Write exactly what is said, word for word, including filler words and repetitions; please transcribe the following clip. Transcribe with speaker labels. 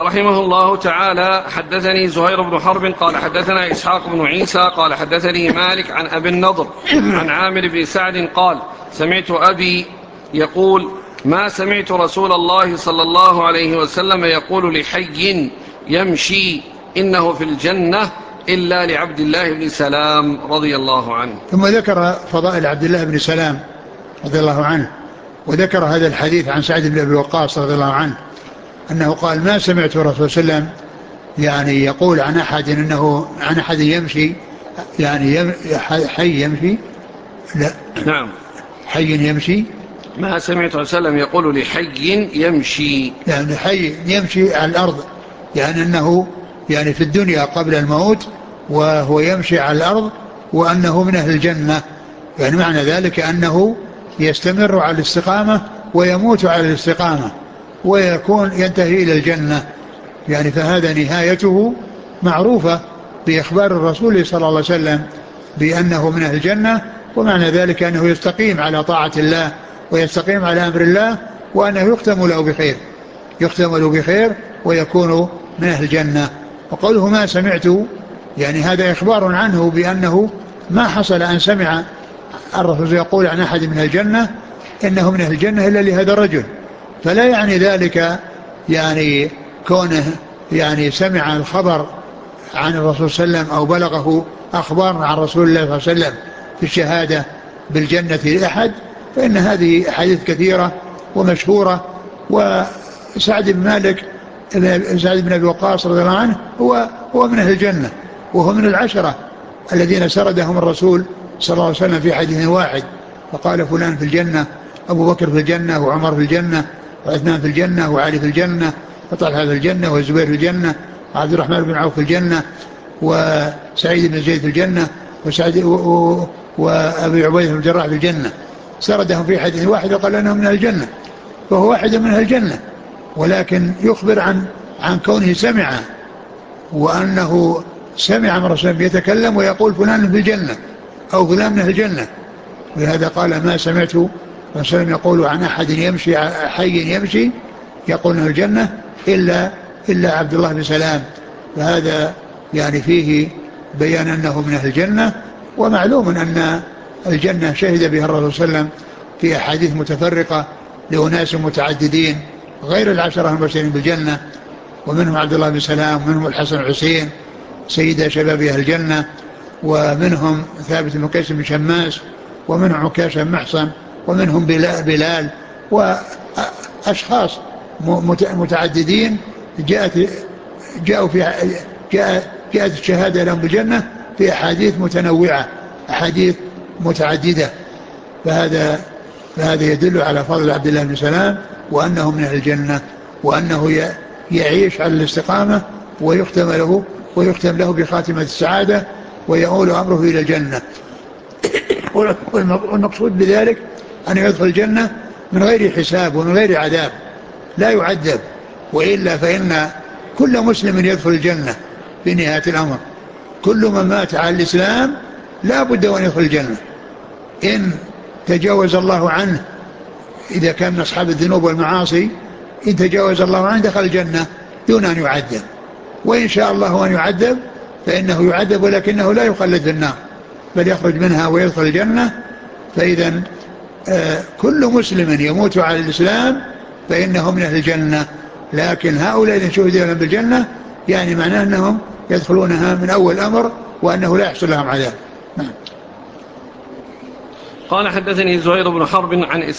Speaker 1: رحمه الله تعالى: حدثني زهير بن حرب قال حدثنا إسحاق بن عيسى قال حدثني مالك عن أبي النضر عن عامر بن سعد قال: سمعت أبي يقول: ما سمعت رسول الله صلى الله عليه وسلم يقول لحي يمشي إنه في الجنة إلا لعبد الله بن سلام رضي الله عنه.
Speaker 2: ثم ذكر فضائل عبد الله بن سلام رضي الله عنه، وذكر هذا الحديث عن سعد بن أبي وقاص رضي الله عنه أنه قال: ما سمعت الرسول صلى الله عليه وسلم يعني يقول عن أحد إنه عن أحد يمشي يعني يم حي يمشي لا
Speaker 1: نعم
Speaker 2: حي يمشي
Speaker 1: ما سمعت رسول الله يقول لحي يمشي
Speaker 2: يعني حي يمشي على الأرض، يعني أنه يعني في الدنيا قبل الموت وهو يمشي على الأرض وأنه من أهل الجنة، يعني معنى ذلك أنه يستمر على الاستقامة ويموت على الاستقامة ويكون ينتهي إلى الجنة، يعني فهذا نهايته معروفة بإخبار الرسول صلى الله عليه وسلم بأنه من أهل الجنة، ومعنى ذلك أنه يستقيم على طاعة الله ويستقيم على أمر الله، وأنه يختم له بخير يختم له بخير ويكون من أهل الجنة. وقوله ما سمعت يعني هذا إخبار عنه بأنه ما حصل أن سمع الرسول يقول عن أحد من الجنة إنه من أهل الجنة إلا لهذا الرجل، فلا يعني ذلك يعني كونه يعني سمع الخبر عن الرسول صلى الله عليه وسلم أو بلغه أخبار عن رسول الله صلى الله عليه وسلم في الشهادة بالجنة لأحد، فإن هذه أحاديث كثيرة ومشهورة. وسعد بن مالك سعد بن أبي وقاص رضي الله عنه هو هو من أهل الجنة، وهو من العشرة الذين سردهم الرسول صلى الله عليه وسلم في حديث واحد، فقال: فلان في الجنة، أبو بكر في الجنة، وعمر في الجنة، وعثمان في الجنة، وعلي في الجنة، وطلحة في الجنة، والزبير في الجنة، وعبد الرحمن بن عوف في الجنة، وسعيد بن زيد في الجنة، وسعد وأبي عبيدة بن الجراح في الجنة. سردهم في حديث واحد وقال أنهم من الجنة، فهو واحد من الجنة، ولكن يخبر عن عن كونه سمع، وأنه سمع من رسول الله يتكلم ويقول فلان في الجنة أو فلان من الجنة، ولهذا قال: ما سمعت رسول الله يقول عن أحد يمشي حي يمشي يقول انه الجنة إلا إلا عبد الله بن سلام. فهذا يعني فيه بيان أنه من أهل الجنة، ومعلوم أن الجنة شهد بها الرسول صلى الله عليه وسلم في أحاديث متفرقة لأناس متعددين غير العشرة المبشرين بالجنة، ومنهم عبد الله بن سلام، ومنهم الحسن والحسين سيدا شباب أهل الجنة، ومنهم ثابت بن قيس بن شماس، ومنهم عكاشة بن محصن، ومنهم بلال، وأشخاص متعددين جاءت جاءوا في جاء جاءت الشهادة لهم بالجنة في أحاديث متنوعة أحاديث متعددة. فهذا فهذا يدل على فضل عبد الله بن سلام وأنه من أهل الجنة، وأنه يعيش على الاستقامة ويختم له ويختم له بخاتمة السعادة ويؤول أمره إلى الجنة. والمقصود بذلك أن يدخل الجنة من غير حساب ومن غير عذاب، لا يعذب، وإلا فإن كل مسلم يدخل الجنة في نهاية الأمر. كل من مات على الإسلام لا بد أن يدخل الجنة، إن تجاوز الله عنه إذا كان من أصحاب الذنوب والمعاصي، إن تجاوز الله عنه دخل الجنة دون أن يعذب، وإن شاء الله أن يعذب فإنه يعذب ولكنه لا يخلد في النار بل يخرج منها ويدخل الجنة. فإذا آه كل مسلم يموت على الإسلام فإنه من أهل الجنة، لكن هؤلاء الذين شهد لهم بالجنة يعني معناه أنهم يدخلونها من أول أمر وأنه لا يحصل لهم عذاب. نعم.
Speaker 1: قال: حدثني زهير بن حرب عن